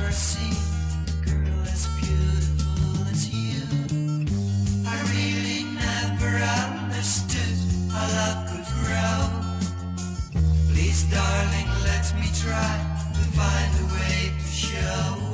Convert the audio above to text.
never seen a girl as beautiful as you. I really never understood how love could grow. Please, darling, let me try to find a way to show.